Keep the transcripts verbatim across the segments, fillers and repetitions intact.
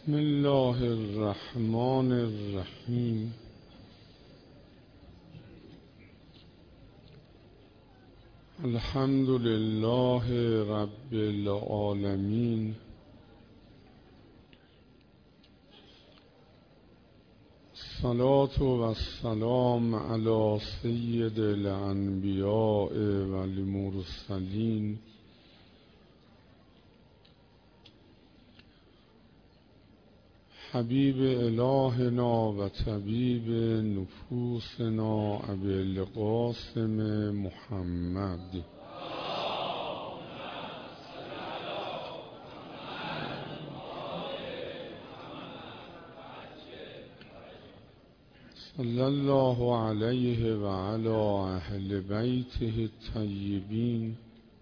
بسم الله الرحمن الرحیم. الحمد لله رب العالمین. الصلاة و السلام علی سید الانبیاء و المرسلین حبیب الهنا و طبیب نفوسنا ابی القاسم محمد صلی الله علیه و علی اهل بیته الطیبین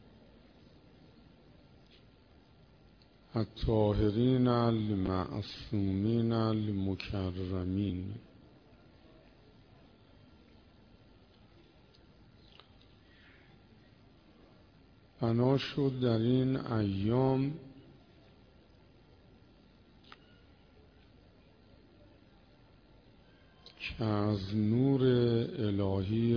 الطاهرین المعصومین المکرمین. بنا شد در این ایام که از نور الهی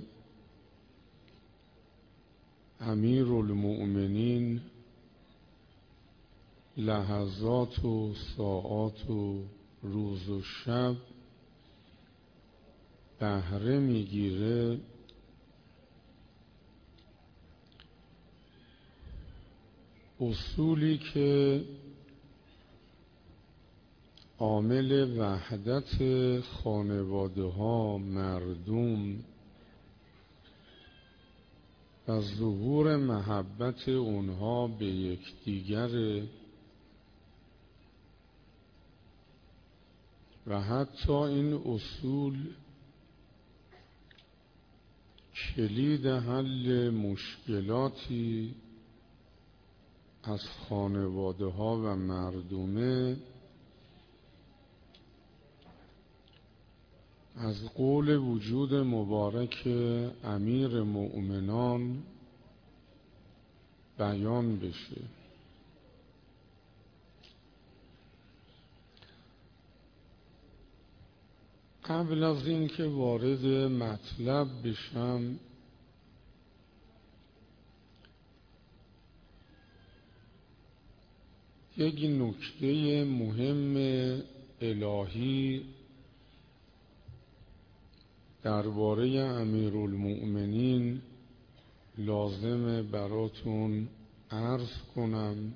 امیرالمؤمنین لحظات و ساعات و روز و شب بهره میگیره، اصولی که عامل وحدت خانواده ها، مردم و ظهور محبت اونها به یکدیگر و حتی این اصول کلید حل مشکلاتی از خانواده ها و مردمه، از قول وجود مبارک امیر مؤمنان بیان بشه. قبل از این که وارد مطلب بشم یک نکته مهم الهی درباره امیرالمؤمنین لازمه براتون عرض کنم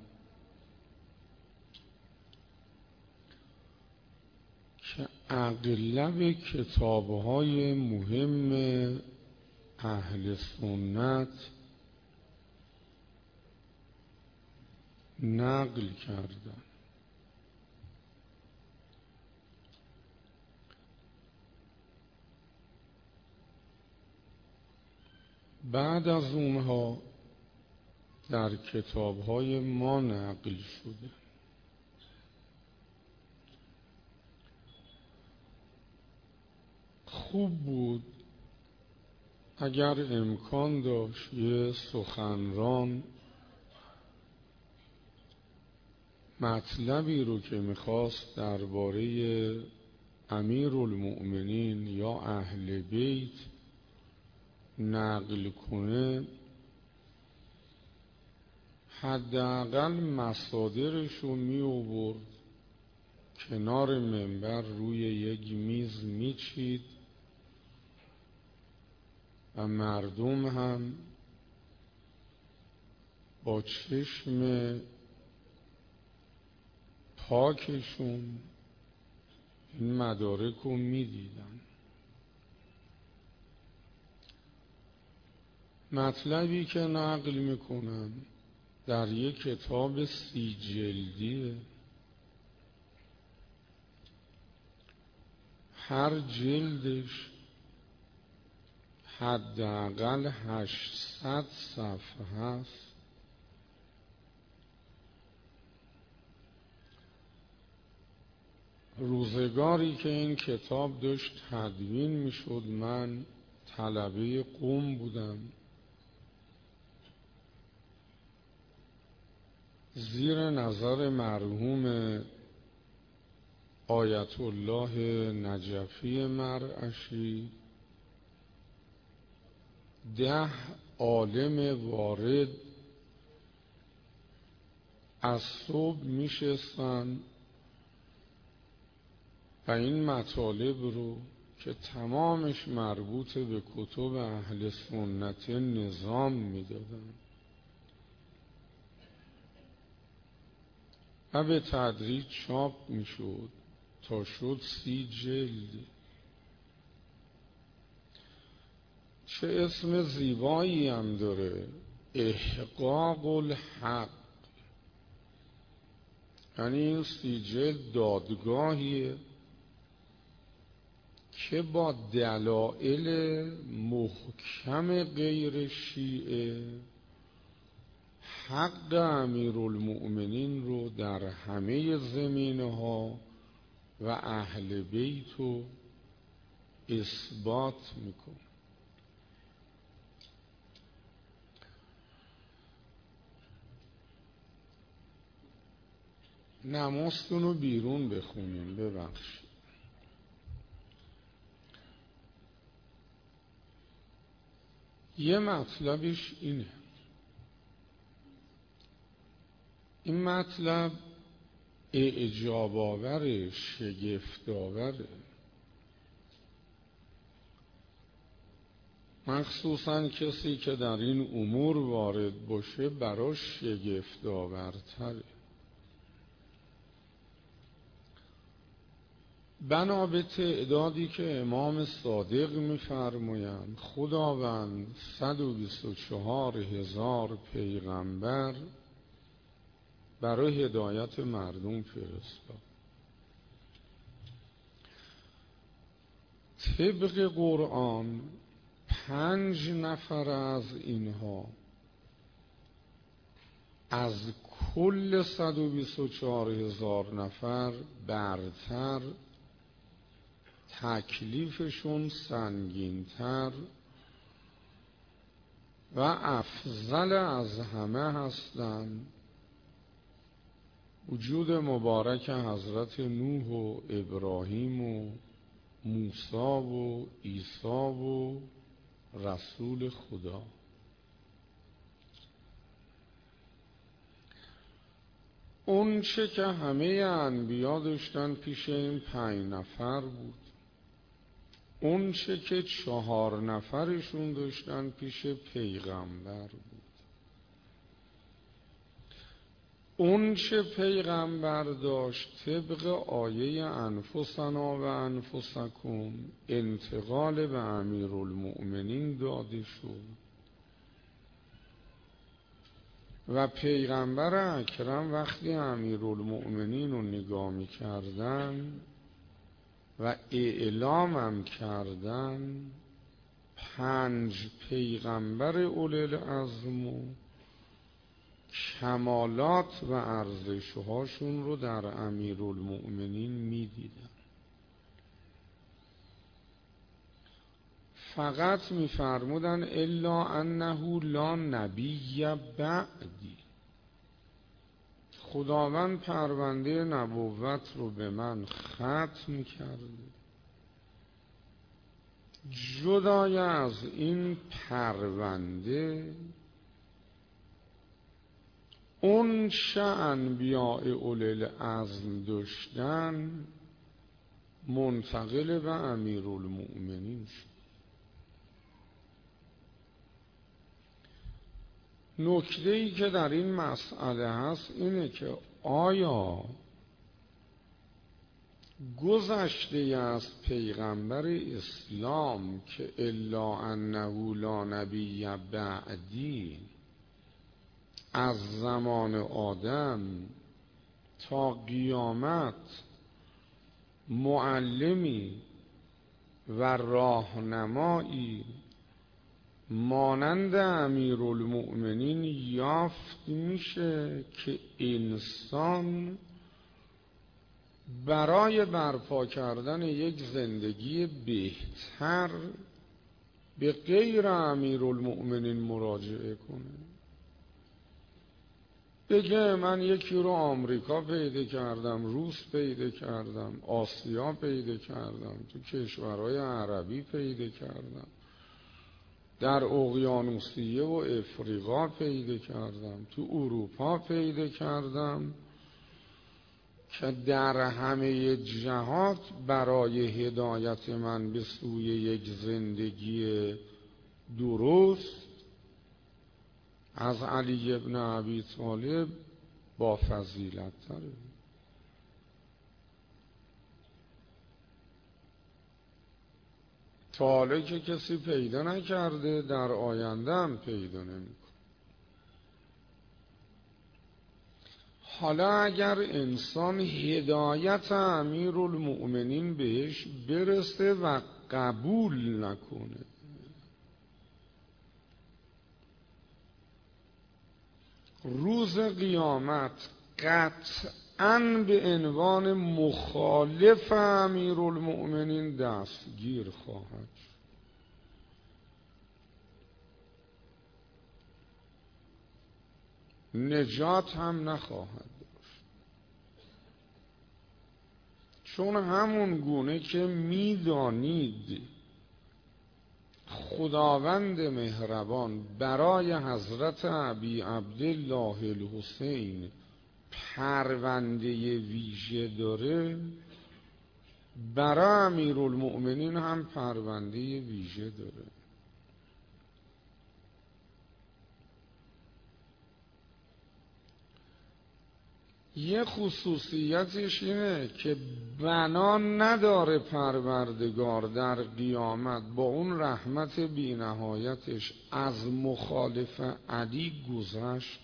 که اغلب کتاب‌های مهم اهل سنت نقل کردن. بعد از اونها در کتاب‌های ما نقل شده. خوب بود اگر امکان داشت یه سخنران مطلبی رو که میخواست درباره امیرالمؤمنین یا اهل بیت نقل کنه، حداقل مصادرش رو می آورد کنار منبر روی یک میز میچید و مردم هم با چشم پاکشون این مدارک رو میدیدن. مطلبی که نقل میکنن در یک کتاب سی جلدیه، هر جلدش حداقل هشتصد صفحه هست. روزگاری که این کتاب داشت تدوین میشد من طلبه قم بودم. زیر نظر مرحوم آیت الله نجفی مرعشی ده عالم وارد از صبح میشستن و این مطالب رو که تمامش مربوط به کتب اهل سنت نظام میدادن و به تدریج چاپ میشد تا شد سی جلد. چه اسم زیبایی هم داره، احقاق الحق. یعنی این سی جلد دادگاهیه که با دلائل محکم غیر شیعه حق امیرالمؤمنین رو در همه زمینه‌ها و اهل بیت رو اثبات میکنه. نمازتون رو بیرون بخونیم، ببخشید. یه مطلبش اینه، این مطلب اعجاب آوره، شگفت آوره، مخصوصا کسی که در این امور وارد باشه براش شگفت آورتره. بنا به تعدادی که امام صادق می‌فرمایند خداوند صد و بیست و چهار هزار پیغمبر برای هدایت مردم فرستاد. طبق قرآن پنج نفر از اینها از کل صد و بیست و چهار هزار نفر برتر، تکلیفشون سنگین‌تر و افضل از همه هستند. وجود مبارک حضرت نوح و ابراهیم و موسی و عیسی و رسول خدا. اون چه که همه انبیا داشتن پیش این پنج نفر بود، اون چه که چهار نفرشون داشتن پیش پیغمبر بود. اون چه پیغمبر داشت طبق آیه انفسنا و انفسکم انتقال به امیرالمؤمنین داده شد و پیغمبر اکرم وقتی امیرالمؤمنین رو نگاه می کردن و اعلام هم کردن، پنج پیغمبر اولی العزم و کمالات و ارزش‌هاشون رو در امیرالمؤمنین می دیدن. فقط می فرمودن الا انه لا نبی بعدی، خداوند پرونده نبوت رو به من ختم کرده، جدای از این پرونده اون چه انبیاء اولی العزم داشتن منتقل به امیرالمؤمنین شد. نکته‌ای که در این مسئله هست اینه که آیا گذشته از پیغمبر اسلام که الا انه لا نبی بعدی از زمان آدم تا قیامت معلمی و راهنمایی مانند امیرالمؤمنین یافت میشه که انسان برای برپا کردن یک زندگی بهتر به غیر امیرالمؤمنین مراجعه کنه؟ بگه من یکی رو آمریکا پیدا کردم، روس پیدا کردم، آسیا پیدا کردم، تو کشورهای عربی پیدا کردم، در اقیانوسیه و افریقا پیدا کردم، تو اروپا پیدا کردم، که در همه جهات برای هدایت من به سوی یک زندگی درست از علی ابن ابی طالب با فضیلت تره. تا حالا که کسی پیدا نکرده، در آینده هم پیدا نمیکنه. حالا اگر انسان هدایت امیرالمؤمنین بهش برسه و قبول نکنه، روز قیامت قطعاً به عنوان مخالف امیرالمؤمنین دستگیر خواهد شد. نجات هم نخواهد داشت، چون همون گونه که میدانید خداوند مهربان برای حضرت ابی عبدالله الحسین پرونده ویژه داره، برای امیرالمؤمنین هم پرونده ویژه داره. یه خصوصیتش اینه که بنا نداره پروردگار در قیامت با اون رحمت بی نهایتش از مخالف علی گذشت.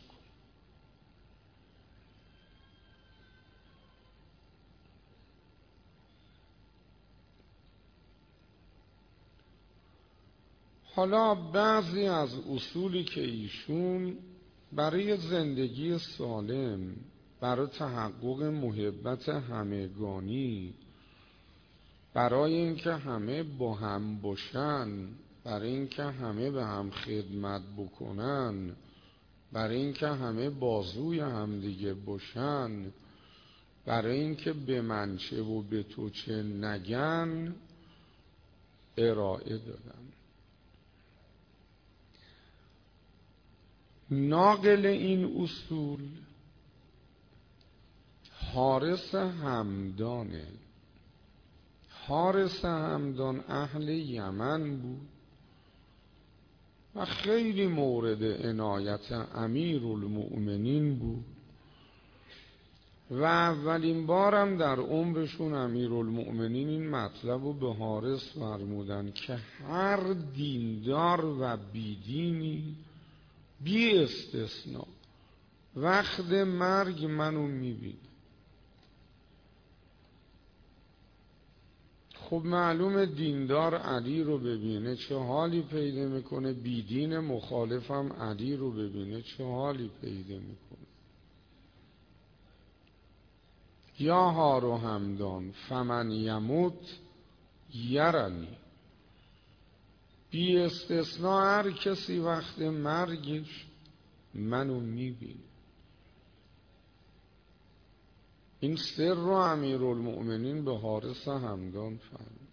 حالا بعضی از اصولی که ایشون برای زندگی سالم، برای تحقق محبت همگانی، برای اینکه همه با هم باشن، برای اینکه همه به هم خدمت بکنن، برای اینکه همه بازوی هم دیگه باشن، برای اینکه به من چه و به تو چه نگن، ارائه دادن. ناقل این اصول حارس همدانه. حارس همدان اهل یمن بود و خیلی مورد عنایت امیرالمؤمنین بود و اولین بارم در عمرشون امیرالمؤمنین این مطلب رو به حارس فرمودن که هر دیندار و بیدینی بی استثناء وقت مرگ منو میبینه. خب معلومه دیندار علی رو ببینه چه حالی پیدا میکنه، بیدین مخالفم علی رو ببینه چه حالی پیدا میکنه. یا هارو همدان فمن یموت یرنی، بی استثناء هر کسی وقت مرگش منو میبینه. این سر رو امیرالمؤمنین به حارس همدان فرمود.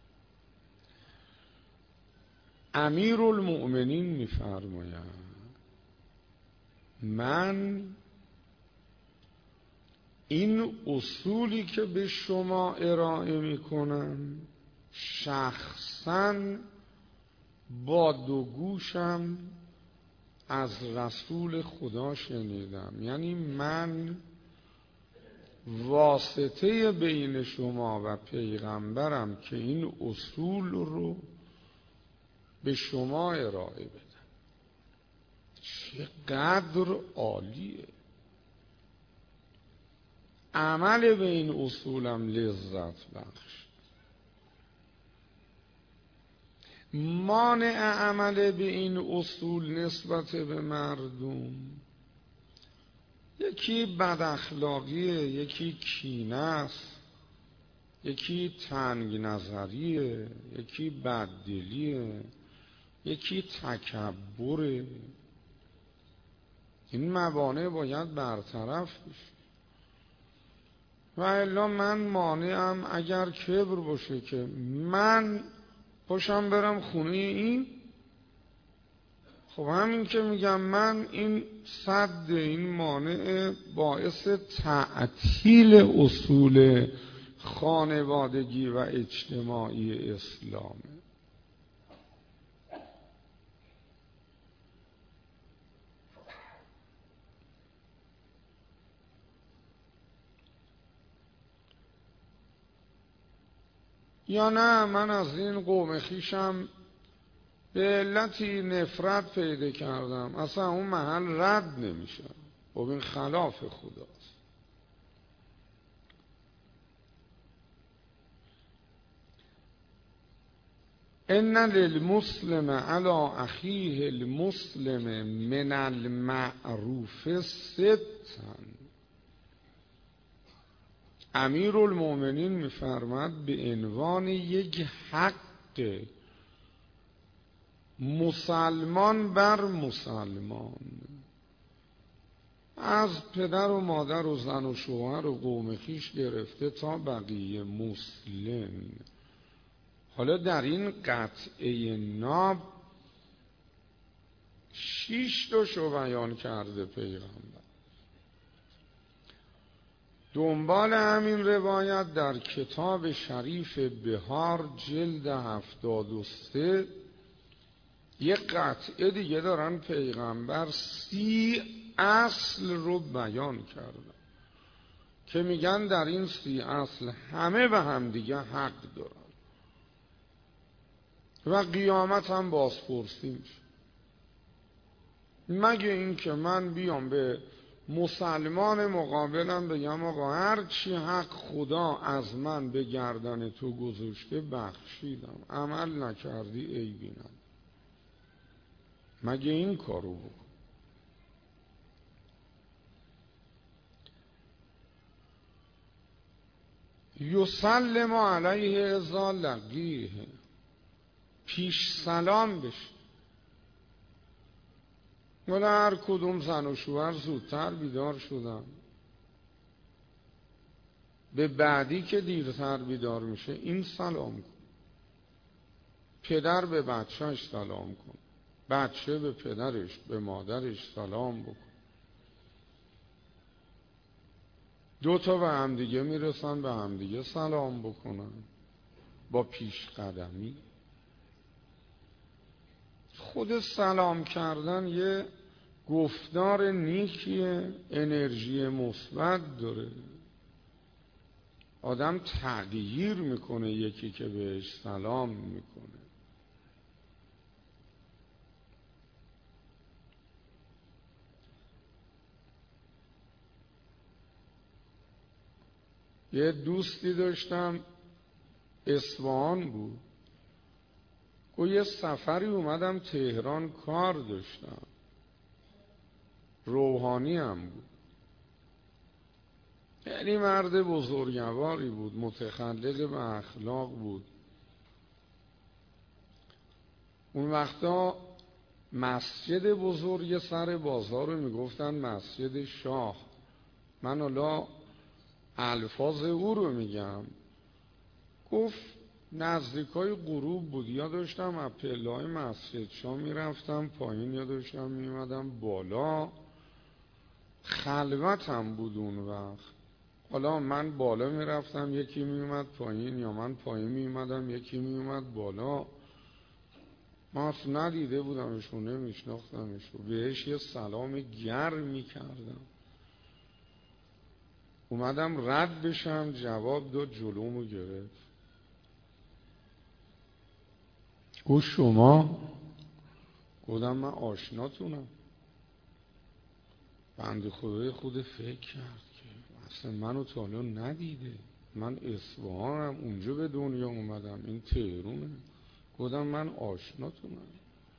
امیرالمؤمنین میفرمایند من این اصولی که به شما ارائه میکنم شخصاً با دو گوشم از رسول خدا شنیدم. یعنی من واسطه بین شما و پیغمبرم که این اصول رو به شما ارائه بدم. چقدر عالیه! عمل به این اصولم لذت بخش. مانع عمل به این اصول نسبت به مردم، یکی بد اخلاقیه، یکی کینه است، یکی تنگ نظریه، یکی بددلیه، یکی تکبره. این موانع باید برطرف بشه. و الا من مانعم اگر کبر باشه که من پاشم برم خونه این، خب همین که میگم من این صد این مانع باعث تعطیل اصول خانوادگی و اجتماعی اسلامه. یا نه من از این قوم خیشم به علتی نفرت پیدا کردم، اصلا اون محل رد نمیشه. خب این خلاف خداست. ان للمسلم علی اخیه المسلم من المعروف ستا. امیرالمومنین میفرماد به عنوان یک حق مسلمان بر مسلمان، از پدر و مادر و زن و شوهر و قوم خویش گرفته تا بقیه مسلم. حالا در این قطعه ناب شیش تاشو بیان کرده پیغمبر. دنبال همین روایت در کتاب شریف بهار جلد هفتاد و سه یک قطعه دیگه دارن پیغمبر سی اصل رو بیان کردن که میگن در این سی اصل همه به هم دیگه حق دارن و قیامت هم بازپرسی میشه. مگه این که من بیام به مسلمان مقابلم بگم آقا هر چی حق خدا از من به گردن تو گذاشته بخشیدم، عمل نکردی عیبی نداره. مگه این کارو بکن؟ یسلم علیه اذا لقیه، پیش سلام بشه. ولی هر کدوم زن و شوهر زودتر بیدار شدن، به بعدی که دیرتر بیدار میشه این سلام کن، پدر به بچهش سلام کن، بچه به پدرش به مادرش سلام بکن. دو تا به همدیگه میرسن به همدیگه سلام بکنن با پیش قدمی. خود سلام کردن یه گفتار نیکیه، انرژی مثبت داره، آدم تغییر میکنه یکی که بهش سلام میکنه. یه دوستی داشتم اصفهان بود، گفت یه سفری اومدم تهران کار داشتم، روحانی هم بود، یعنی مرد بزرگواری بود، متخلق به اخلاق بود. اون وقتا مسجد بزرگ سر بازار رو میگفتن مسجد شاه. من حالا الفاظ او رو میگم. گفت نزدیکای غروب بود، یا داشتم از پله‌های مسجد شاه میرفتم پایین یا داشتم میمدم بالا. خلوت هم بود اون وقت. حالا من بالا میرفتم یکی میومد پایین، یا من پایین میومدم یکی میومد بالا. ما اصلا ندیده بودمشون، نمیشناختمشون، بهش یه سلام گرم میکردم. اومدم رد بشم، جواب داد، جلومو گرفت. گفت شما؟ گفتم من آشناتونم. بنده خدای خود فکر کرد که اصلا منو تا حالا ندیده، من اصفهانم، اونجا به دنیا اومدم، این تهرونه. گفتم من آشناتونم.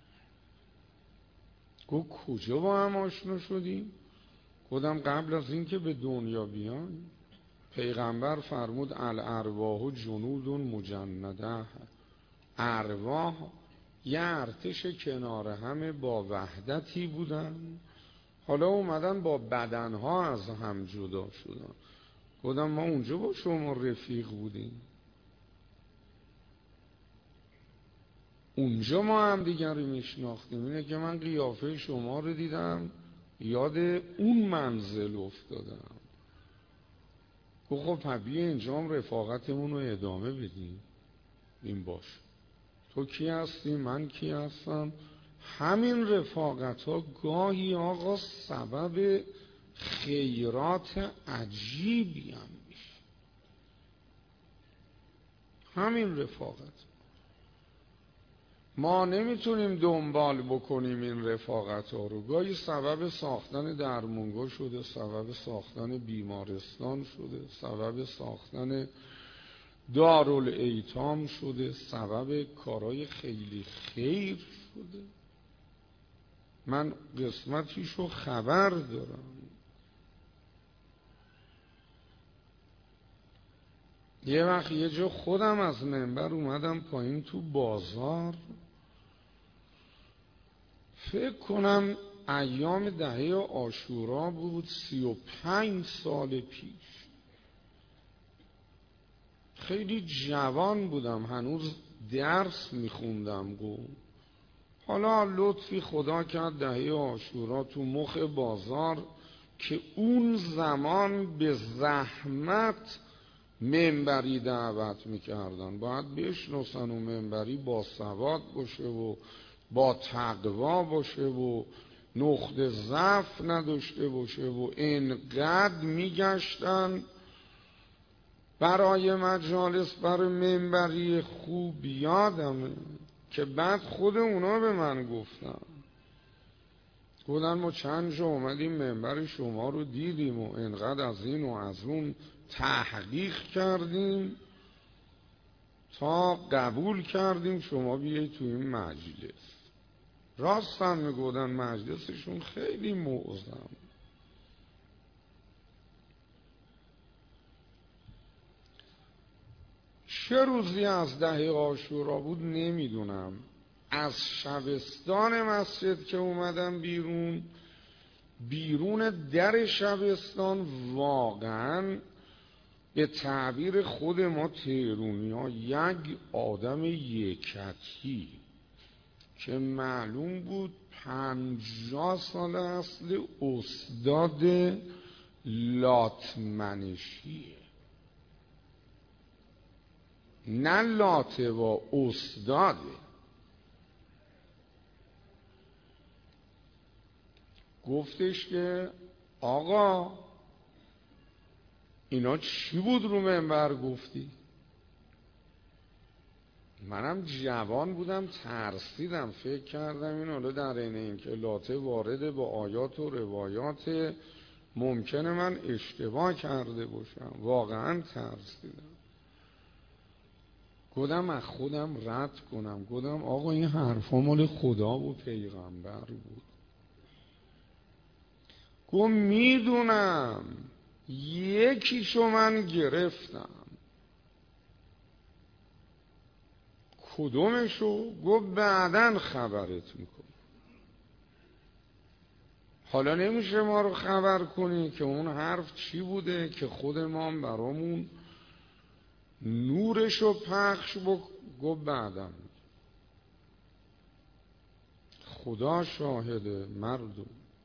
گفت کجا با هم آشنا شدیم؟ گفتم قبل از این که به دنیا بیان پیغمبر فرمود الارواح جنود مجنده، ارواح یه ارتش کنار همه با وحدتی بودن. حالا اومدن با بدنها از هم جدا شدن. گفتم ما اونجا با شما رفیق بودیم، اونجا ما هم دیگر رو میشناختیم. اینه که من قیافه شما رو دیدم یاد اون منزل افتادم. گفت خب پبیه اینجا هم رفاقتمون رو ادامه بدیم. این باش، تو کی هستی من کی هستم. همین رفاقت ها گاهی آقا سبب خیرات عجیبی هم میشه. همین رفاقت ما نمیتونیم دنبال بکنیم این رفاقت ها رو. گاهی سبب ساختن درمونگاه شده، سبب ساختن بیمارستان شده، سبب ساختن دارالایتام شده، سبب کارهای خیلی خیر شده. من قسمتیشو خبر دارم. یه وقت یه جا خودم از منبر اومدم پایین تو بازار، فکر کنم ایام دهه عاشورا بود، سی و پنج سال پیش. خیلی جوان بودم، هنوز درس میخوندم. گو حالا لطفی خدا کرد دهه عاشورا تو مخ بازار که اون زمان به زحمت منبری دعوت میکردن، باید بشناسن و منبری با سواد باشه و با تقوا باشه و نقطه ضعف نداشته باشه و اینقدر میگشتن برای مجالس برای منبری خوب. یادمه که بعد خود اونا به من گفتن، گفتن ما چند جا اومدیم منبر شما رو دیدیم و اینقدر از این و از اون تحقیق کردیم تا قبول کردیم شما بیایید تو این مجلس. راست هم میگفتن، مجلسشون خیلی معظم. چه روزی از دهه عاشورا بود نمیدونم، از شبستان مسجد که اومدم بیرون، بیرون در شبستان واقعا به تعبیر خود ما تهرونی ها یک آدم یکتی که معلوم بود پنجاه سال اصل استاد لاتمنشیه، نه لاته و استاده. گفتش که آقا اینا چی بود رو منبر گفتی؟ منم جوان بودم، ترسیدم، فکر کردم این حالا در این این که لاته وارد با آیات و روایات ممکنه من اشتباه کرده باشم. واقعا ترسیدم. گفتم از خودم رد کنم، گفتم آقا این حرفا مال خدا و پیغمبر بود. گفت میدونم، یکیشو من گرفتم. کدومشو؟ گفت بعدن خبرت میکنم. حالا نمیشه ما رو خبر کنی که اون حرف چی بوده که خود ما برامون نورشو پخش بک. گفت بعدن. خدا شاهده مردم،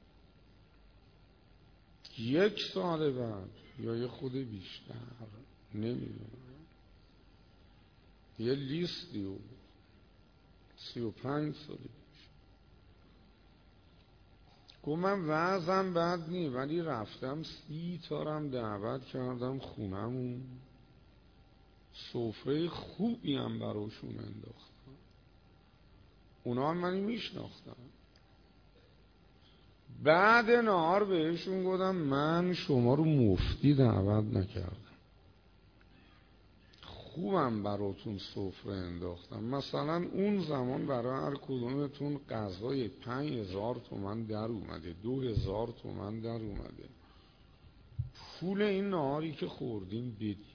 یک سال بعد یا یه خود بیشتر نمیدونم، یه لیستی بود سی و پنج سالی پیش. گفت من وضعم بد نی، ولی رفتم سی تارم دعوت کردم خونمون، سفره خوبی هم براشون انداختم. اونا هم منی میشناختن. بعد نهار بهشون گفتم من شما رو مفتی دعوت نکردم، خوبم براتون سفره انداختم. مثلا اون زمان برای هر کدومتون غذای پنج هزار تومن در اومده، دو هزار تومن در اومده، پول این نهاری که خوردیم بدید.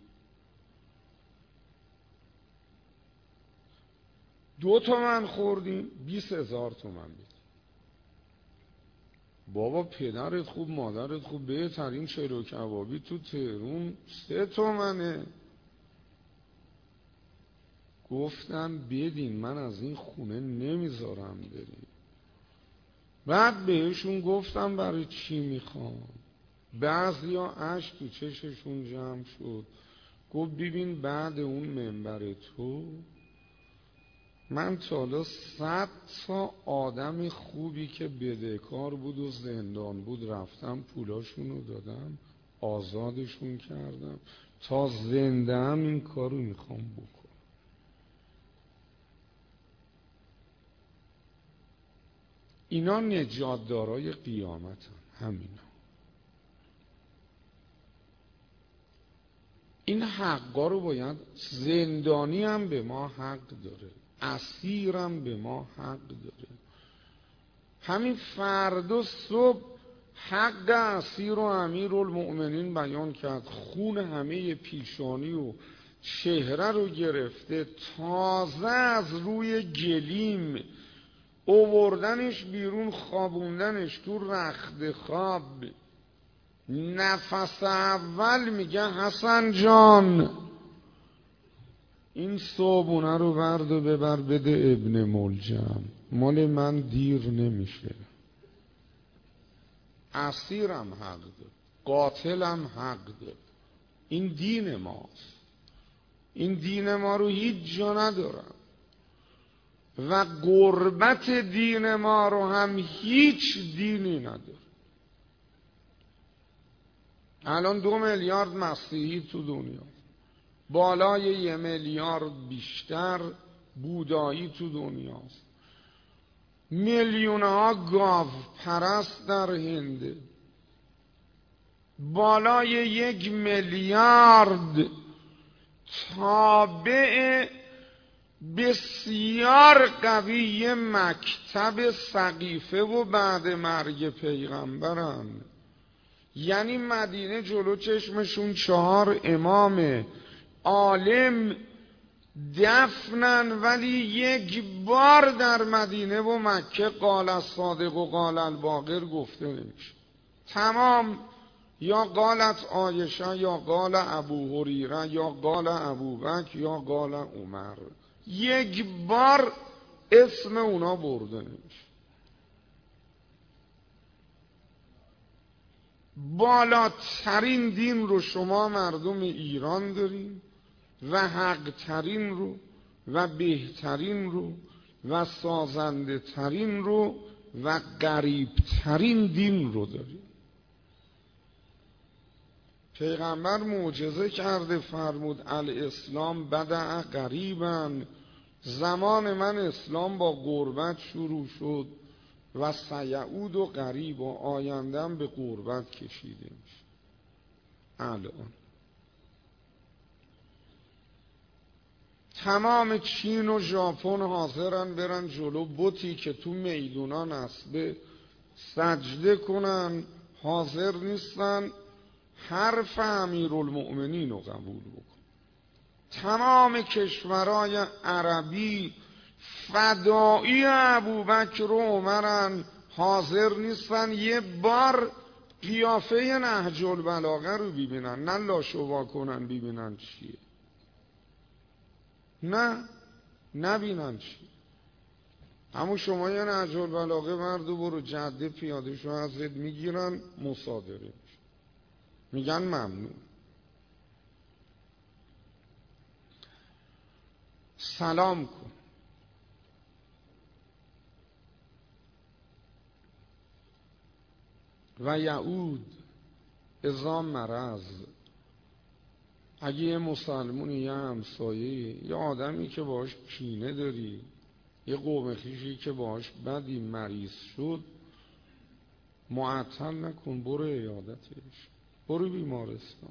دو تومن خوردیم بیست هزار تومن بدید. بابا پدرت خوب مادرت خوب، بهترین چلو کبابی تو تهرون سه تومنه. گفتم بدین، من از این خونه نمیذارم بریم. بعد بهشون گفتم برای چی میخوام. بعضیا اشک تو چششون جمع شد. گفت ببین بعد اون منبر تو من تا حالا صد تا آدم خوبی که بدهکار بود و زندان بود رفتم پولاشونو دادم، آزادشون کردم، تا زنده هم این کارو میخوام بکنم. اینا نجات دارای قیامتن. همینا این حقا رو باید، زندانی هم به ما حق داره، اسیرم به ما حق داره. همین فردا صبح حق اسیر و امیرالمؤمنین بیان کرد، خون همه پیشانی و چهره رو گرفته، تازه از روی گلیم اووردنش بیرون، خوابوندنش تو رخت خواب. نفس اول میگه حسن جان این صابونه رو برد و ببر بده ابن ملجم، مال من دیر نمیشه. اسیرم حق داره، قاتلم حق داره. این دین ماست. این دین ما رو هیچ جا ندارم و غربت دین ما رو هم هیچ دینی نداره. الان دو میلیارد مسیحی تو دنیا، بالای یه میلیارد بیشتر بودایی تو دنیاست، میلیون ها گاو پرست در هنده، بالای یک میلیارد تابع بسیار قوی مکتب سقیفه و بعد مرگ پیغمبرن. یعنی مدینه جلو چشمشون چهار امام عالم دفنن، ولی یک بار در مدینه و مکه قال الصادق و قال الباقر گفته نمیشه. تمام یا قالت عایشه یا قال ابو هریره یا قال ابوبکر یا قال عمر، یک بار اسم اونا برده نمیشه. بالاترین دین رو شما مردم ایران دارین و حق ترین رو و بهترین رو و سازنده ترین رو و قریب ترین دین رو دارین. پیغمبر معجزه کرده، فرمود الاسلام بدأ قریبا، زمان من اسلام با غربت شروع شد و سیعود و قریب و آیندم به غربت کشیده میشه. الان تمام چین و ژاپن حاضرن برن جلو بتی که تو میدونا نصبه سجده کنن، حاضر نیستن حرف امیرالمؤمنین رو قبول بکن. تمام کشورهای عربی فدایی ابوبکر و عمرن، حاضر نیستن یه بار قیافه نهج البلاغه رو ببینن، نه لاشوا کنن ببینن چیه، نه نبینن چی. اما شما یه نهج البلاغه مردو برو جاده پیاده شو ازت میگیرن، مصادره میشه، میگن ممنون. سلام کن. و یعود اذا مرض، اگه یه مسلمون، یه همسایه، یه آدمی که باهاش کینه داری، یه قوم خویشی که باهاش بدی مریض شد، معطل نکن، برو عیادتش، برو بیمارستان،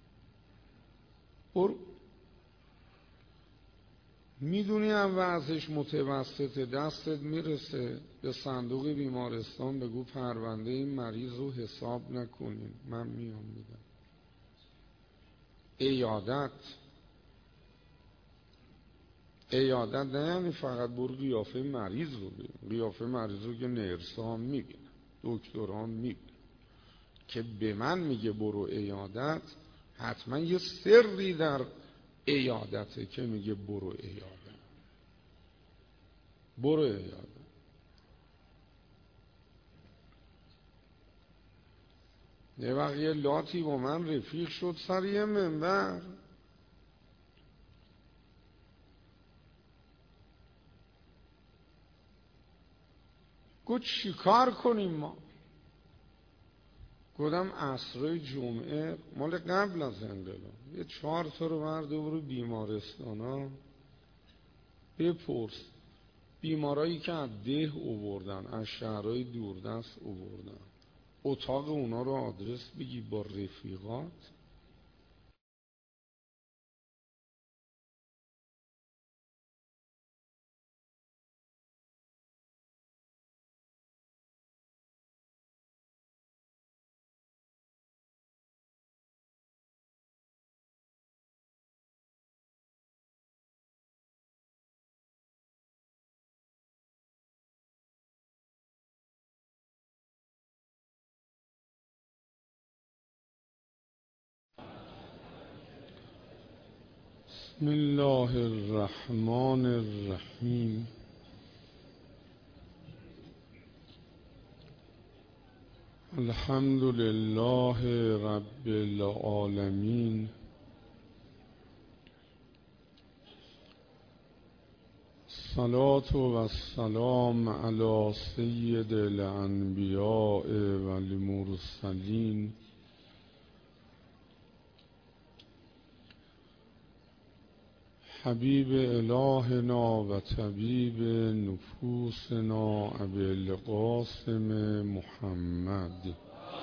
برو. میدونی هم وضعش متوسطه، دستت میرسه به صندوق بیمارستان بگو پرونده این مریض رو حساب نکنین، من میام میدم. عیادت عیادت نه یعنی فقط برو قیافه مریض رو ببین، قیافه مریض رو که نرسا هم میبینن. دکتران میبینم که به من میگه برو عیادت، حتما یه سری در عیادته که میگه برو عیادت. برو عیادت. یه وقت یه لاتی با من رفیق شد سر یه منبر، گفت چی کار کنیم ما؟ گفتم عصرهای جمعه مال قبل از انقلاب یه چهار تا رو برده برو بیمارستان ها بپرس، بیمارایی که از ده اووردن، از شهرهای دوردست اووردن، اتاق اونا رو آدرس بگی با رفیقات. بسم الله الرحمن الرحیم. الحمد لله رب العالمین. الصلاة و السلام علی سید الانبیاء و المرسلین حبیب الهنا و طبیب نفوسنا ابی القاسم محمد.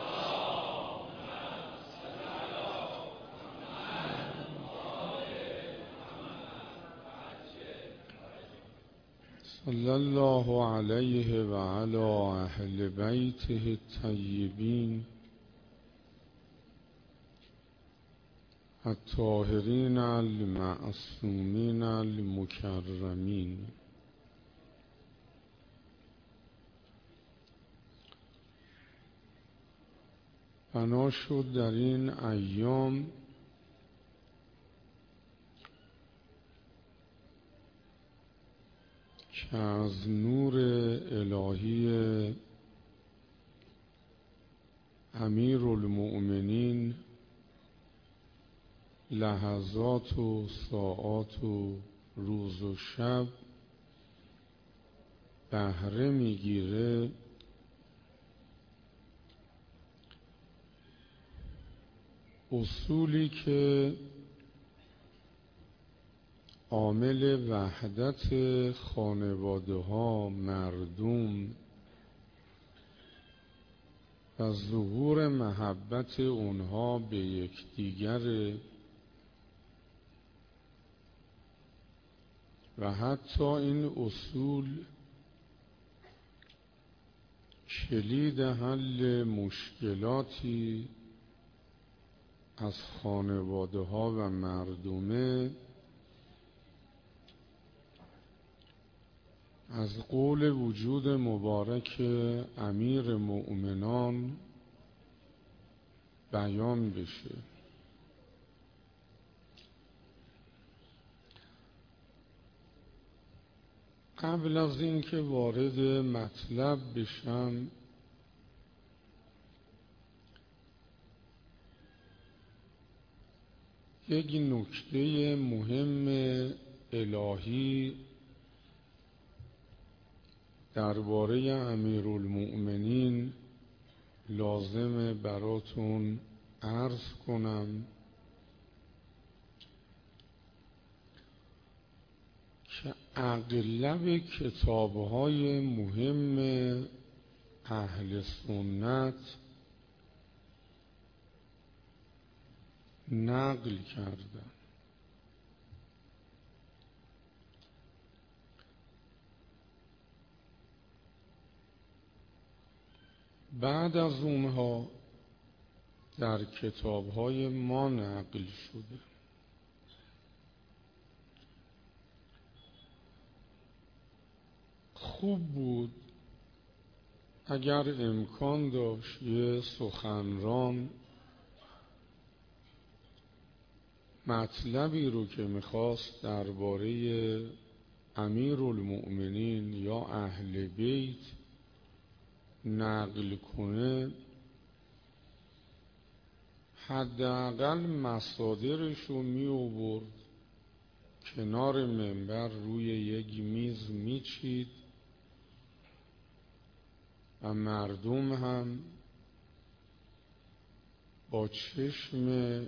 صلی الله علیه و علی اهل بیته الطیبین الطاهرین المعصومین المکرمین. بنا شد در این ایام که از نور الهی امیر المؤمنین لحظات و ساعات و روز و شب بهره میگیره، اصولی که عامل وحدت خانواده ها، مردم و ظهور محبت اونها به یکدیگر و حتی این اصول کلید حل مشکلاتی از خانواده ها و مردمه، از قول وجود مبارک امیر مؤمنان بیان بشه. قبل از این که وارد مطلب بشم یک نکته مهم الهی درباره امیرالمؤمنین لازمه براتون عرض کنم که اغلب کتاب‌های مهم اهل سنت نقل کردن. بعد از اونها در کتاب‌های ما نقل شده. خوب بود اگر امکان داشت یه سخنران مطلبی رو که میخواست درباره امیرالمؤمنین یا اهل بیت نقل کنه، حداقل مصادرش رو می آورد، کنار منبر روی یک میز میچید و مردم هم با چشم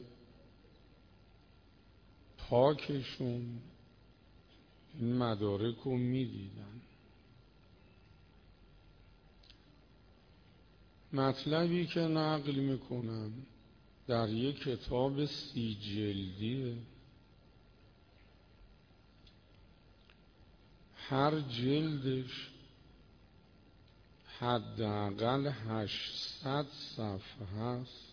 پاکشون این مدارک رو میدیدن. مطلبی که نقل میکنم در یک کتاب سی جلدیه، هر جلدش حداقل هشتصد صفحه هست.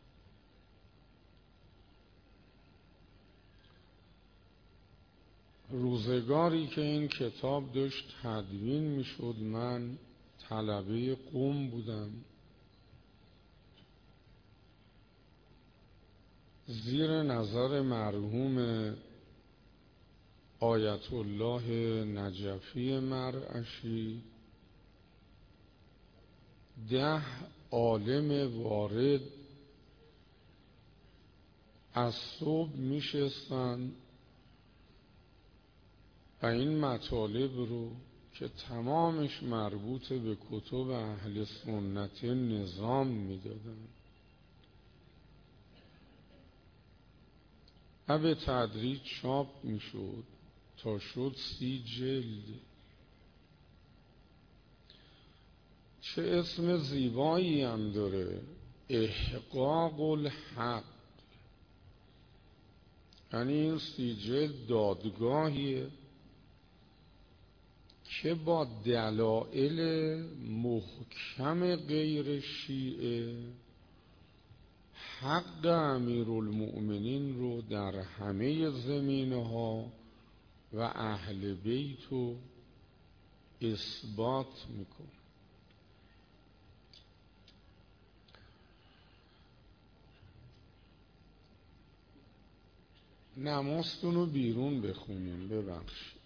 روزگاری که این کتاب داشت تدوین میشد، من طلبه قم بودم. زیر نظر مرحوم آیت الله نجفی مرعشی ده عالم وارد از صبح میشستن و این مطالب رو که تمامش مربوط به کتب اهل سنت نظام میدادن و به تدریج چاپ میشد تا شد سی جلد. چه اسم زیبایی هم داره، احقاق الحق. یعنی این سی جلد دادگاهیه که با دلائل محکم غیر شیعه حق امیرالمؤمنین رو در همه زمینه‌ها و اهل بیت رو اثبات میکنه. نمازتون رو بیرون بخونیم، ببخشید.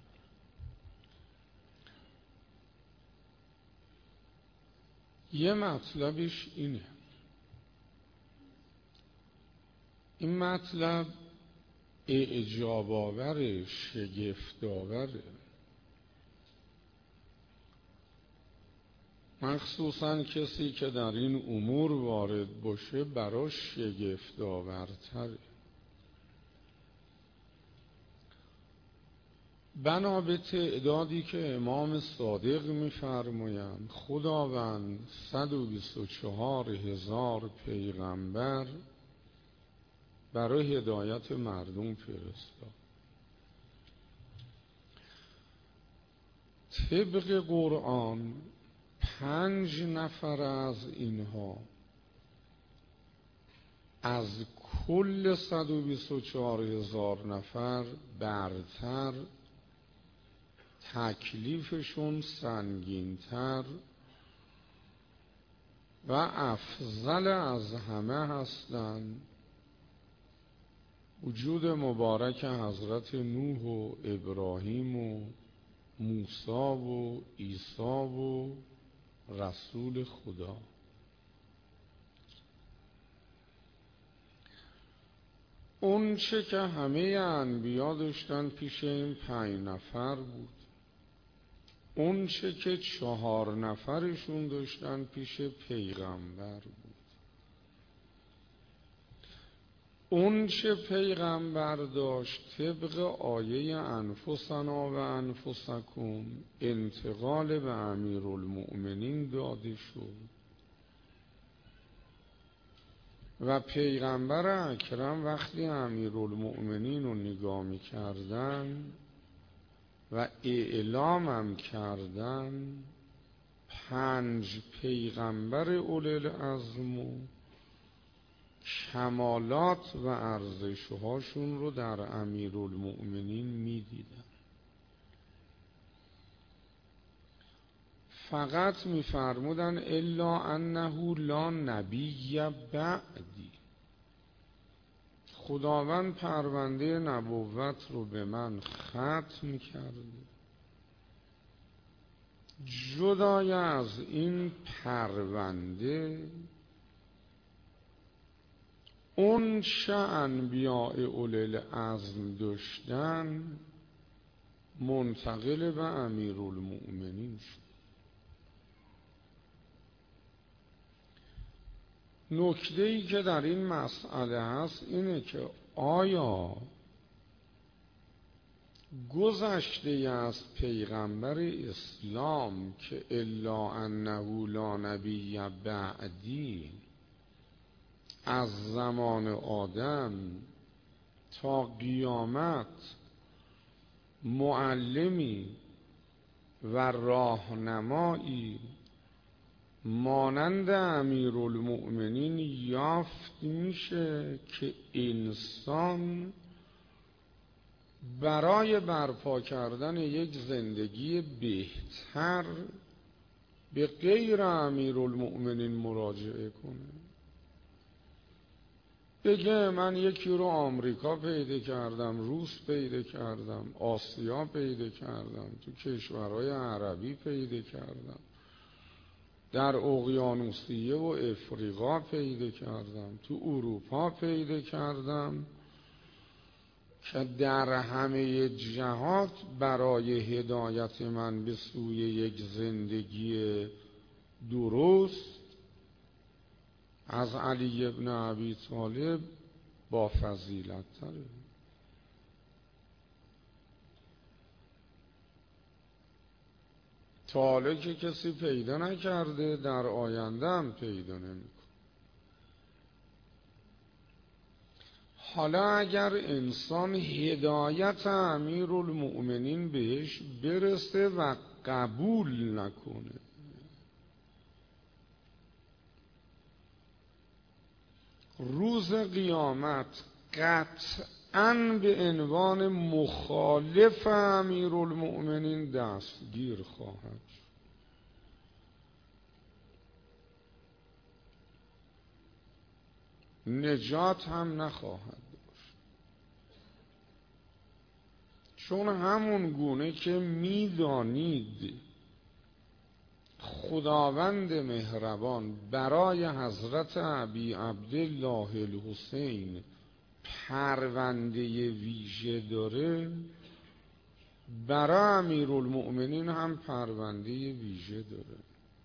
یه مطلبش اینه، این مطلب اعجاب آور، شگفت آوره، مخصوصا کسی که در این امور وارد باشه براش شگفت آورتره. بنا به تعدادی که امام صادق می‌فرمایند خداوند صد و بیست و چهار هزار پیغمبر برای هدایت مردم فرستاد. طبق قرآن پنج نفر از اینها از کل صد و بیست و چهار هزار نفر برتر، تکلیفشون سنگین‌تر و افضل از همه هستند. وجود مبارک حضرت نوح و ابراهیم و موسی و عیسی و رسول خدا. اون چه که همه انبیا داشتن پیش این پنج نفر بود، اون چه که چهار نفرشون داشتن پیش پیغمبر بود. اون چه پیغمبر داشت طبق آیه انفسنا و انفسکم انتقال به امیرالمؤمنین داده شد و پیغمبر اکرم وقتی امیرالمؤمنین رو نگاه می کردن و اعلام هم کردن، پنج پیغمبر اولوالعزم و کمالات و ارزش‌هاشون رو در امیرالمؤمنین می دیدن. فقط میفرمودن الا انه لا نبی بعدی، خداوند پرونده نبوت رو به من ختم کرده. جدای از این پرونده اون چه انبیاء اولی العزم داشتن منتقل به امیرالمؤمنین شد. نکته‌ای که در این مسئله هست اینه که آیا گذشته از پیغمبر اسلام که الا انه لا نبی بعدی از زمان آدم تا قیامت معلمی و راهنمایی مانند امیرالمؤمنین یافت میشه که انسان برای برپا کردن یک زندگی بهتر به غیر امیرالمؤمنین مراجعه کنه؟ بگه من یکی رو آمریکا پیدا کردم، روس پیدا کردم، آسیا پیدا کردم، تو کشورهای عربی پیدا کردم، در اقیانوسیه و افریقا پیدا کردم، تو اروپا پیدا کردم، که در همه جهات برای هدایت من به سوی یک زندگی درست از علی ابن ابی طالب با فضیلت تره. تا حالا که کسی پیدا نکرده، در آینده هم پیدا نمیکنه. حالا اگر انسان هدایت امیرالمؤمنین بهش برسه و قبول نکنه، روز قیامت قطعاً به عنوان مخالف امیرالمؤمنین دستگیر خواهد شد. نجات هم نخواهد داشت، چون همون گونه که میدانید خداوند مهربان برای حضرت ابی عبدالله الحسین پرونده ویژه داره، برای امیرالمؤمنین هم پرونده ویژه داره.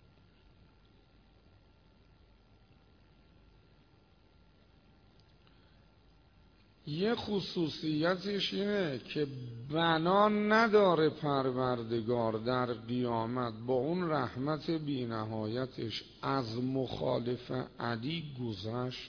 یه خصوصیتش اینه که بنا نداره پروردگار در قیامت با اون رحمت بی نهایتش از مخالف علی گذشت.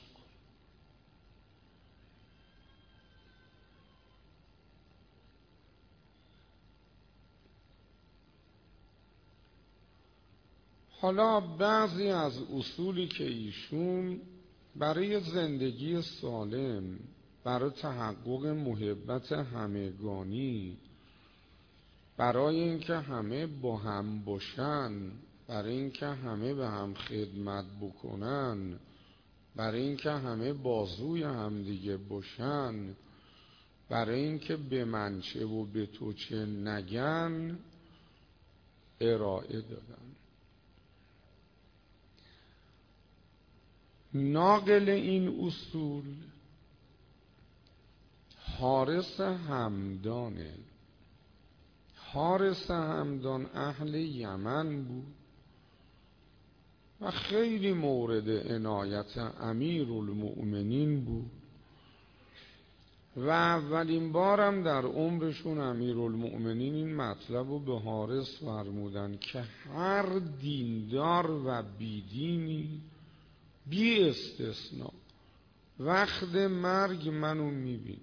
حالا بعضی از اصولی که ایشون برای زندگی سالم، برای تحقق محبت همگانی، برای اینکه همه با هم باشن، برای اینکه همه به هم خدمت بکنن، برای اینکه همه بازوی هم دیگه باشن، برای اینکه به من چه و به تو چه نگن، ارائه دادن. ناقل این اصول حارس همدانه. حارس همدان اهل یمن بود و خیلی مورد عنایت امیرالمؤمنین بود و اولین بارم در عمرشون امیرالمؤمنین این مطلب رو به حارس فرمودن که هر دیندار و بیدینی بی استثناء وقت مرگ منو میبینه.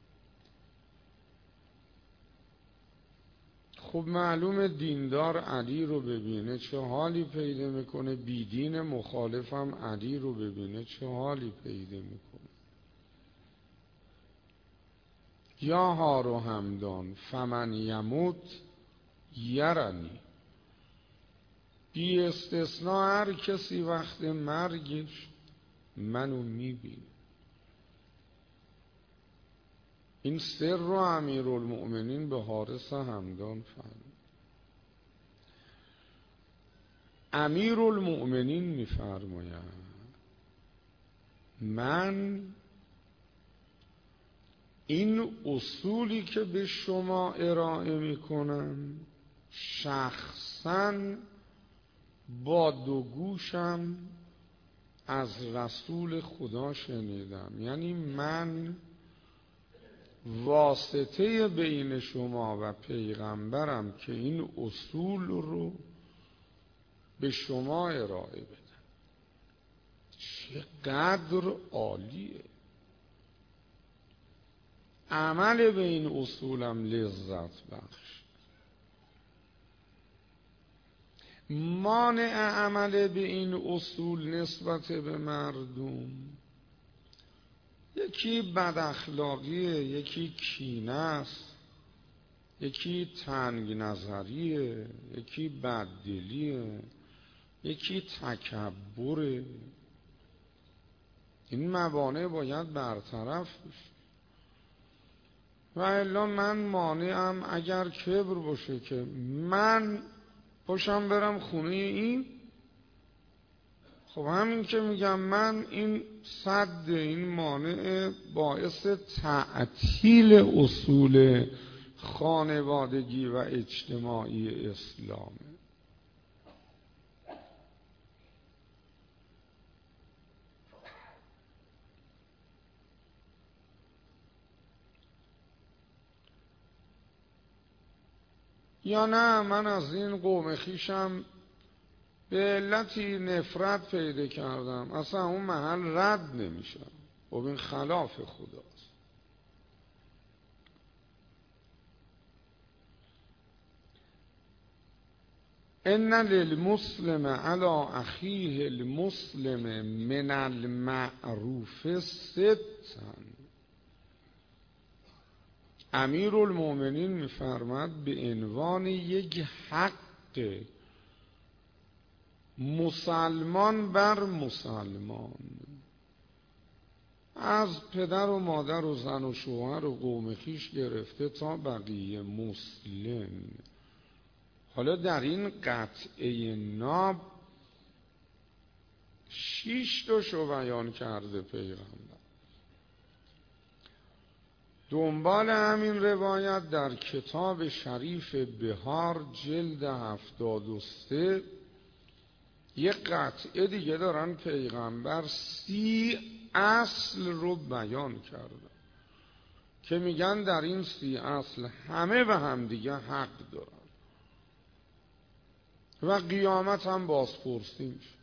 خب معلوم دیندار علی رو ببینه چه حالی پیدا میکنه، بیدین مخالفم علی رو ببینه چه حالی پیدا میکنه. یا هارو همدان فمن یموت یرنی. بی استثناء هر کسی وقت مرگش منو میبینه. این سر رو امیرالمؤمنین به حارث همدان فرمود. امیرالمؤمنین میفرماید من این اصولی که به شما ارائه میکنم شخصاً با دو گوشم از رسول خدا شنیدم. یعنی من واسطه بین شما و پیغمبرم که این اصول رو به شما ارائه بدم. چقدر عالیه. عمل به این اصولم لذت بخش. مانع عمل به این اصول نسبت به مردم یکی بد اخلاقیه، یکی کینه است، یکی تنگ نظریه، یکی بددلیه، یکی تکبره. این موانع باید برطرف بشه. و الا من مانعم اگر کبر باشه که من پاشم برم خونه این، خب همین که میگم من این صد این مانع باعث تعطیل اصول خانوادگی و اجتماعی اسلامه. یا نه من از این قوم خیشم به علتی نفرت پیدا کردم، اصلا اون محل رد نمیشم. خب این خلاف خداست. ان للمسلم علی اخیه المسلم من المعروف ستا. امیرالمؤمنین میفرماد به عنوان یک حق مسلمان بر مسلمان، از پدر و مادر و زن و شوهر و قوم خویش گرفته تا بقیه مسلم. حالا در این قطعه ناب شیش تاشو بیان کرده پیغمبر. دنبال همین روایت در کتاب شریف بهار جلد هفتاد و سه یک قطعه دیگه دارن پیغمبر سی اصل رو بیان کرده که میگن در این سی اصل همه به هم دیگه حق دارن و قیامت هم بازپرسی میشه.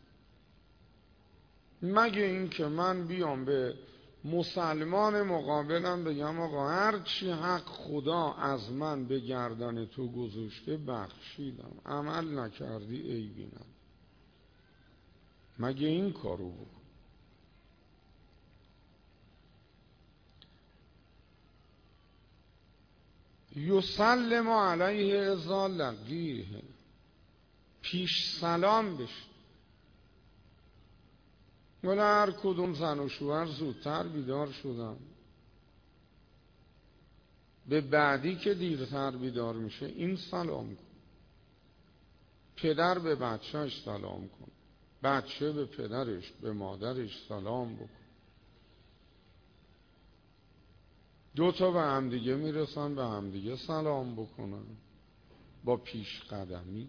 مگه این که من بیام به مسلمان مقابلم بگم آقا هر چی حق خدا از من به گردن تو گذاشته بخشیدم، عمل نکردی عیبی نداره. مگه این کارو بکن؟ یسلم علیه اذا لقیه، پیش سلام بشه. ولی هر کدوم زن و شوهر زودتر بیدار شدن، به بعدی که دیرتر بیدار میشه این سلام کن، پدر به بچهش سلام کن، بچه به پدرش به مادرش سلام بکن. دو تا به همدیگه میرسن به همدیگه سلام بکنن با پیش قدمی.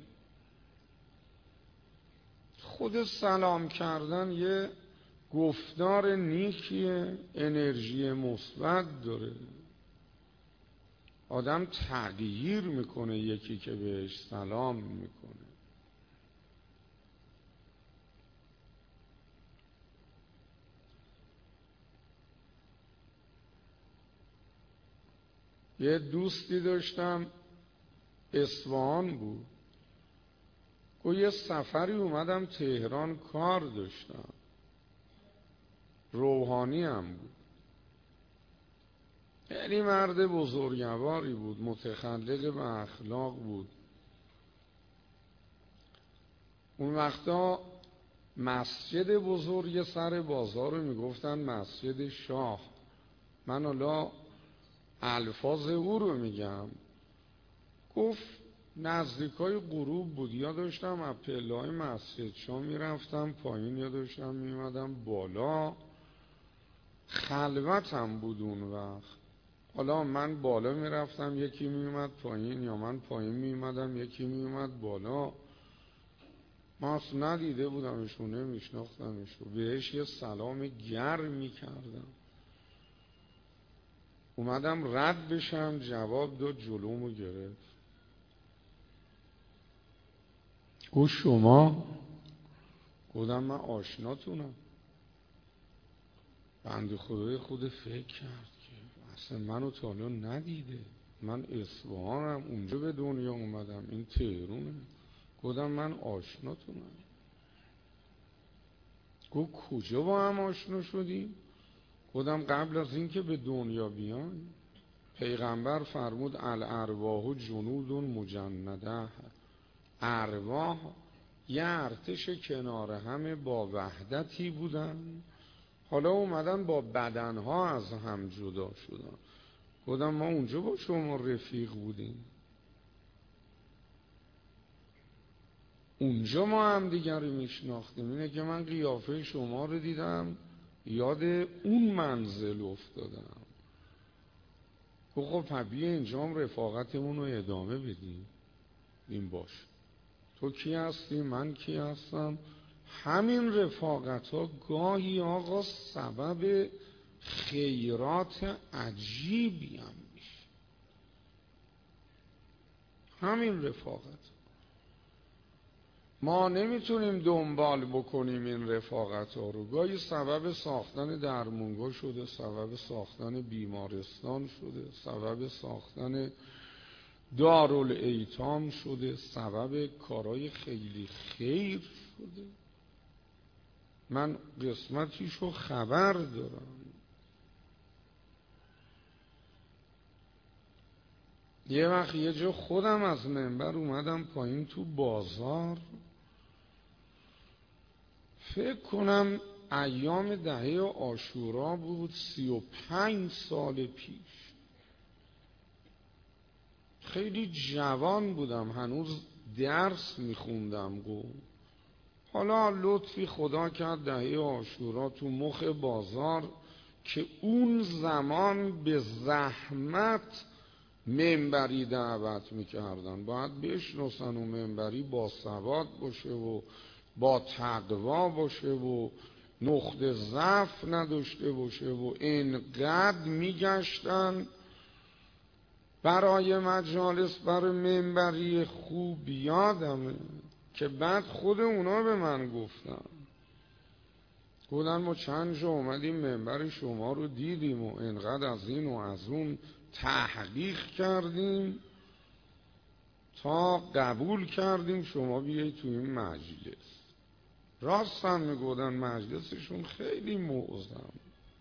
خود سلام کردن یه گفتار نیکیه، انرژی مثبت داره. آدم تغییر میکنه یکی که بهش سلام میکنه. یه دوستی داشتم اصفهان بود، گفت یه سفری اومدم تهران کار داشتم، روحانی هم بود، یعنی مرد بزرگواری بود، متخلق به اخلاق بود. اون وقتا مسجد بزرگ سر بازار رو میگفتن مسجد شاه. من حالا الفاظ او رو میگم. گفت نزدیکای غروب بود، یا داشتم از پله‌های مسجد شاه میرفتم پایین یا داشتم میمدم بالا. خلوتم بود اون وقت. حالا من بالا میرفتم یکی میومد پایین، یا من پایین میومدم یکی میومد بالا. ما اصلا ندیده بودمشون، نمیشناختمشون. بهش یه سلام گرم میکردم. اومدم رد بشم، جواب داد، جلومو گرفت. گفت شما؟ گفتم من آشناتونم. بنده خدای خود فکر کرد که اصلا منو تا حالا ندیده. من اصفهانم، اونجا به دنیا اومدم، این تهرونه. گفتم من آشناتونم. گفت کجا با هم آشنا شدیم؟ گفتم قبل از این که به دنیا بیان پیغمبر فرمود الارواح جنود مجنده. ارواح یه ارتش کنار همه با وحدتی بودن، حالا اومدن با بدنها از هم جدا شدن. گفتم ما اونجا با شما رفیق بودیم، اونجا ما هم دیگر رو میشناختیم. اینه که من قیافه شما رو دیدم یاد اون منزل افتادم. خب طبیعی اینجا هم رفاقتمون رو ادامه بدیم. این باش، تو کی هستی من کی هستم. همین رفاقت ها گاهی آقا سبب خیرات عجیبی هم میشه. همین رفاقت ما نمیتونیم دنبال بکنیم این رفاقت ها رو. گاهی سبب ساختن درمونگاه شده، سبب ساختن بیمارستان شده، سبب ساختن دارالایتام شده، سبب کارهای خیلی خیر شده. من قسمتیشو خبر دارم. یه وقت یه جا خودم از منبر اومدم پایین تو بازار، فکر کنم ایام دهه عاشورا بود، سی و پنج سال پیش. خیلی جوان بودم، هنوز درس میخوندم. گو حالا لطفی خدا کرد دهه عاشورا تو مخ بازار که اون زمان به زحمت منبری دعوت میکردن، باید بشناسن و منبری با سواد باشه و با تقوا باشه و نقطه ضعف نداشته باشه و اینقدر میگشتن برای مجالس، برای منبری خوب. یادمه که بعد خود اونا به من گفتن، گفتن ما چند جا اومدیم منبر شما رو دیدیم و اینقدر از این و از اون تحقیق کردیم تا قبول کردیم شما بیایید تو این مجلس. راست هم میگفتن، مجلسشون خیلی معظم.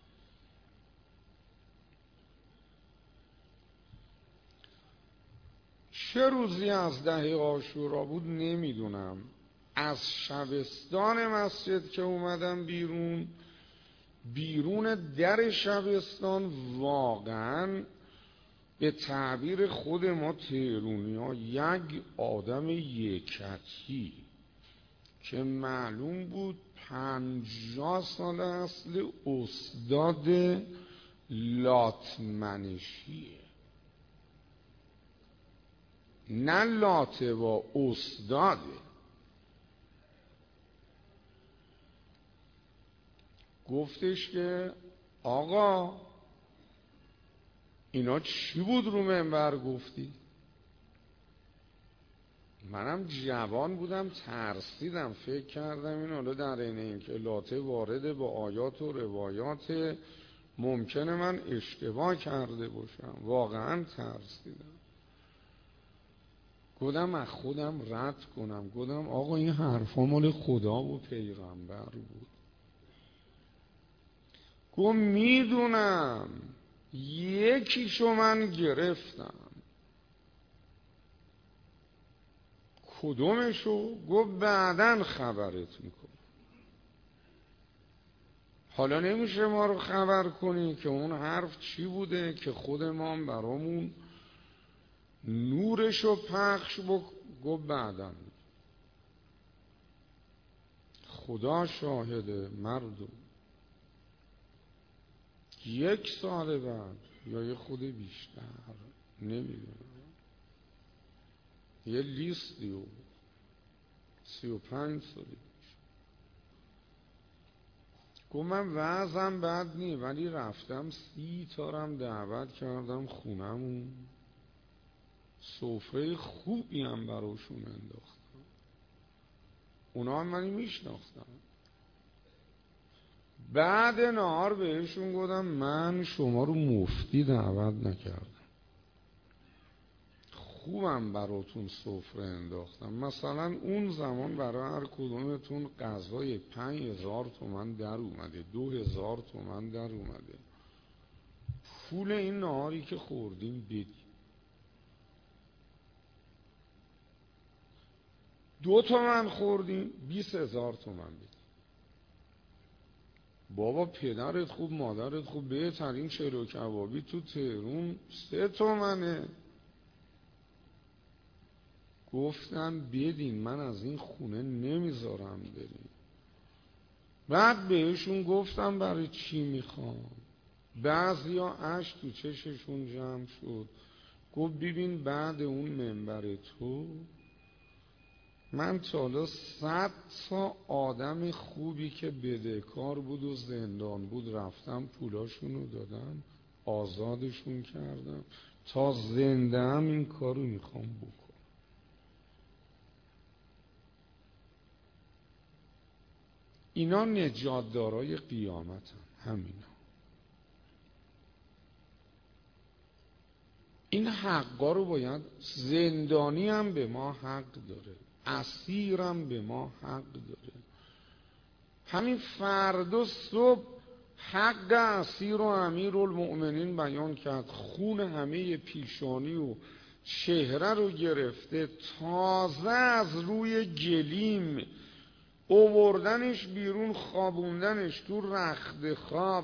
چه روزی از دهه عاشورا بود نمیدونم، از شبستان مسجد که اومدم بیرون، بیرون در شبستان واقعا به تعبیر خود ما تهرونی ها یک آدم یکتی که معلوم بود پنجاه سال اصل استاد لاتمنشیه، نه لاته و استاده. گفتش که آقا اینا چی بود رو منبر گفتی؟ منم جوان بودم، ترسیدم، فکر کردم این حالا در این این که لاته وارد با آیات و روایات ممکنه من اشتباه کرده باشم. واقعا ترسیدم. گفتم از خودم رد کنم، گفتم آقا این حرفا مال خدا و پیغمبر بود. گفت میدونم، یکیشو من گرفتم. کدومشو؟ گفت بعدن خبرت میکنم. حالا نمیشه ما رو خبر کنی که اون حرف چی بوده که خود ما برامون نورشو پخش بک. گفت بعدن. خدا شاهده مردم، یک سال بعد یا یه خود بیشتر نمیدونم یه لیستی و سی و پنج سالی گفت من وضعم بد نی ولی رفتم سی تارم دعوت کردم خونمون، سفره خوبی هم براشون انداختم، اونا هم منی میشناختم. بعد نهار بهشون گفتم من شما رو مفتی دعوت نکردم، خوبم براتون سفره انداختم. مثلا اون زمان برای هر کدومتون غذای پنج هزار تومن در اومده، دو هزار تومن در اومده، پول این نهاری که خوردیم بدی. دو تومن خوردیم بیس هزار تومن بدی. بابا پدرت خوب مادرت خوب، بهترین چلو کبابی تو تهرون سه تومنه. گفتم بدین من از این خونه نمیذارم بریم. بعد بهشون گفتم برای چی میخوام. بعضیا اشک تو چششون جمع شد. گفت ببین بعد اون منبر تو من تا حالا صد تا آدم خوبی که بدهکار بود و زندان بود رفتم پولاشونو دادم آزادشون کردم، تا زنده هم این کارو میخوام بکنم. اینا نجات دارای قیامت هم. همینا این حقا رو باید، زندانی هم به ما حق داره، اسیر هم به ما حق داره. همین فردا صبح حق اسیر و امیرالمؤمنین بیان کرد، خون همه پیشانی و چهره رو گرفته، تازه از روی گلیم اووردنش بیرون، خوابوندنش تو رخت خواب.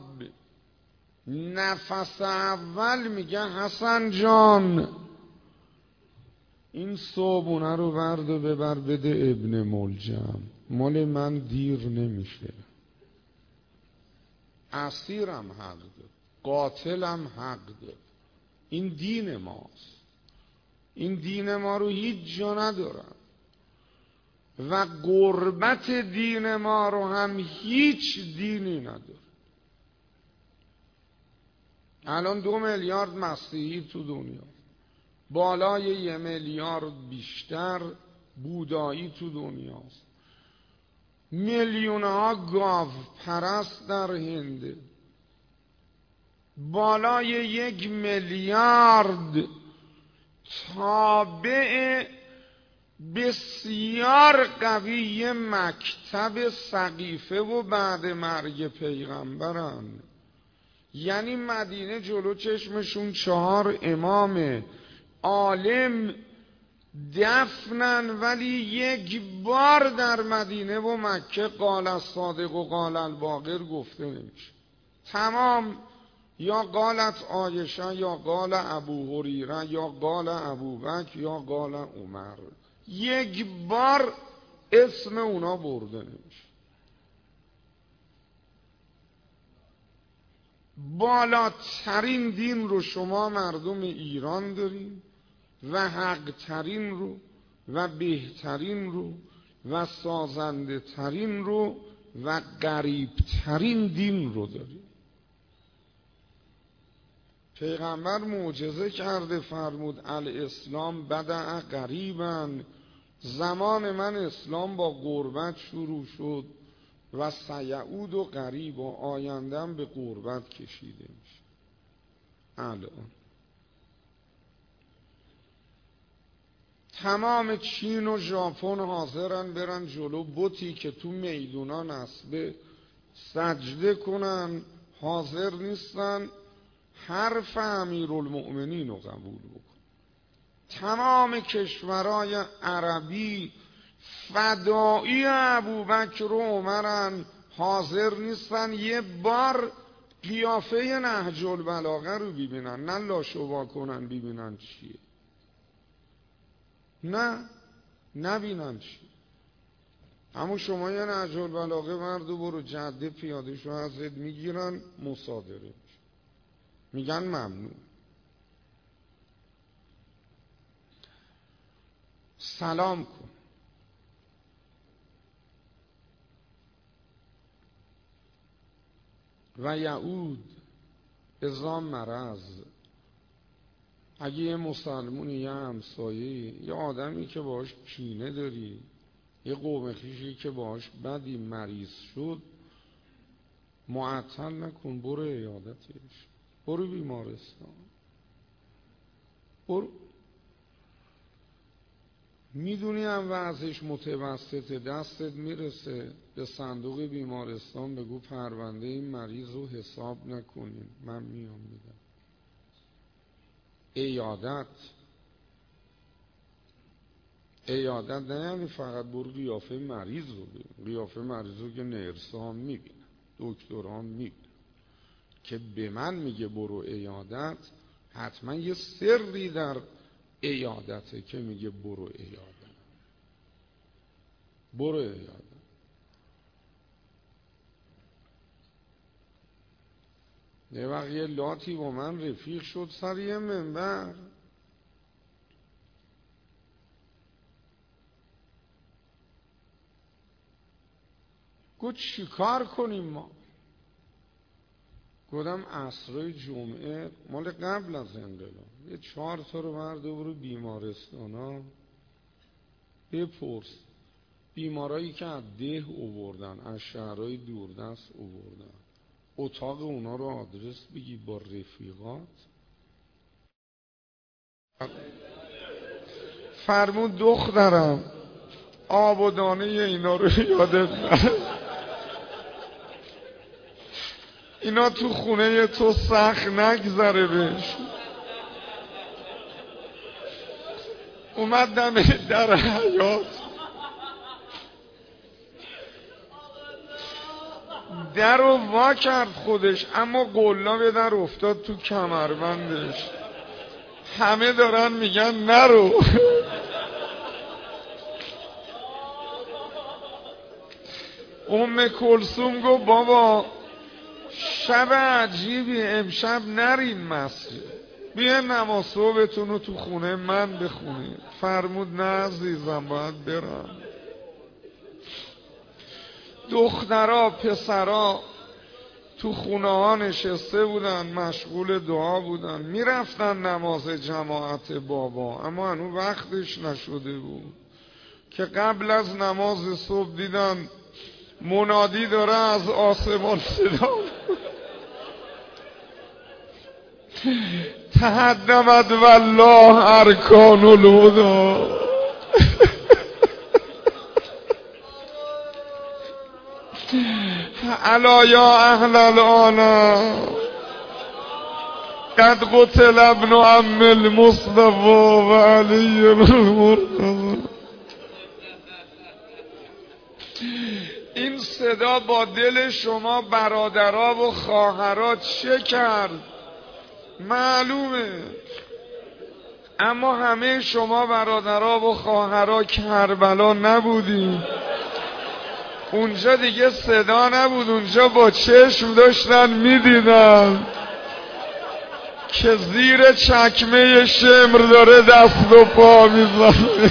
نفس اول میگه حسن جان این صابونه رو برد و ببر بده ابن ملجم، مال من دیر نمیشه. اسیرم حق داد، قاتلم حق داد. این دین ماست. این دین ما رو هیچ جا ندارن و غربت دین ما رو هم هیچ دینی نداره. الان دو میلیارد مسیحی تو دنیا، بالای یه میلیارد بیشتر بودایی تو دنیاست، میلیون ها گاو پرست در هنده، بالای یک میلیارد تابع بسیار قوی مکتب سقیفه و بعد مرگ پیغمبرن. یعنی مدینه جلو چشمشون چهار امام عالم دفنن، ولی یک بار در مدینه و مکه قال الصادق و قال الباقر گفته نمیشه. تمام یا قالت عایشه یا قال ابو هریره یا قال ابوبکر یا قال عمر، یک بار اسم اونا برده نمیشه. بالاترین دین رو شما مردم ایران دارین و حق ترین رو و بهترین رو و سازنده ترین رو و قریب ترین دین رو دارین. پیغمبر معجزه کرده، فرمود الاسلام بدأ قریبا، زمان من اسلام با غربت شروع شد و سیعود و قریب و آیندم به غربت کشیده میشه. الان تمام چین و ژاپن حاضرن برن جلو بتی که تو میدونا نصبه سجده کنن، حاضر نیستن حرف امیرالمؤمنین رو قبول بکن. تمام کشورهای عربی فدایی ابوبکر و عمرن، حاضر نیستن یه بار قیافه نهج البلاغه رو ببینن، نه لاشوا کنن ببینن چیه، نه نبینن چیه. اما شما یه نهج البلاغه مردو برو جاده پیاده شو ازت میگیرن مصادره میشه، میگن ممنوع. سلام کن. و یعود ازا مرض، اگه یه مسلمونی، یه همسایه، یه آدمی که باهاش کینه داری، یه قوم خویشی که باهاش بدی مریض شد، معطل نکن، برو عیادتش، برو بیمارستان، برو. میدونی هم وضعش متوسطه، دستت میرسه به صندوق بیمارستان بگو پرونده این مریض رو حساب نکنین، من میام میدم. عیادت عیادت نه یعنی فقط برو قیافه مریض رو ببین، قیافه مریض رو که نرسان میبینن، دکتران میبینن. که به من میگه برو عیادت، حتما یه سری در عیادته که میگه برو عیادت، برو عیادت. یه وقت یه لاتی با من رفیق شد سر یه منبر، گفت چی کار کنیم ما؟ گفتم عصرهای جمعه مال قبل از انقلاب یه چهار تا رو برده برو بیمارستان ها بپرس، بیمارایی که از ده اووردن، از شهرهای دوردست اووردن، اتاق اونا رو آدرس بگی با رفیقات. فرمود دخترم آب و دانه اینا رو یادت نره، اینا تو خونه تو سخت نگذره بهش. اومد دم در حیاط، در رو وا کرد خودش، اما قلا به در افتاد تو کمربندش. همه دارن میگن نرو. ام کلثوم گفت بابا شب عجیبی امشب نرین مسجد، بیا نماز صبحتون رو تو خونه من بخونید. فرمود نه عزیزم باید برم. دخترها پسرها تو خونه ها نشسته بودن مشغول دعا بودن، میرفتن نماز جماعت بابا، اما هنوز وقتش نشده بود که قبل از نماز صبح دیدن منادی داره از آسمان صدا تهدمت والله ارکان الهدی. الا یا اهل العالم قد قتل ابن عم المصطفى و علی المرتضی. این صدا با دل شما برادرها و خواهرات چه کرد معلومه، اما همه شما برادرها و خواهرها کربلا نبودید. اونجا دیگه صدا نبود، اونجا با چشم داشتن میدیدن که زیر چکمه شمر داره دست و پا میزنه.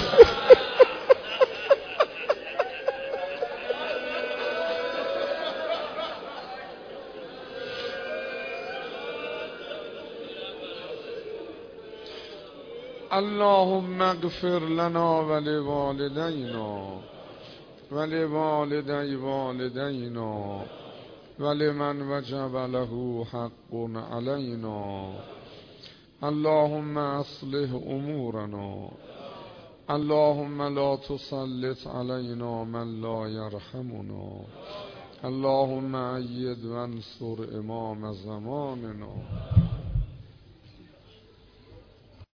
اللهم اغفر لنا ولوالدینا ولوالدی والدینا ولمن وجب له حق علینا. اللهم اصلح امورنا، اللهم لا تسلط علینا من لا یرحمنا، اللهم أید وانصر امام زماننا.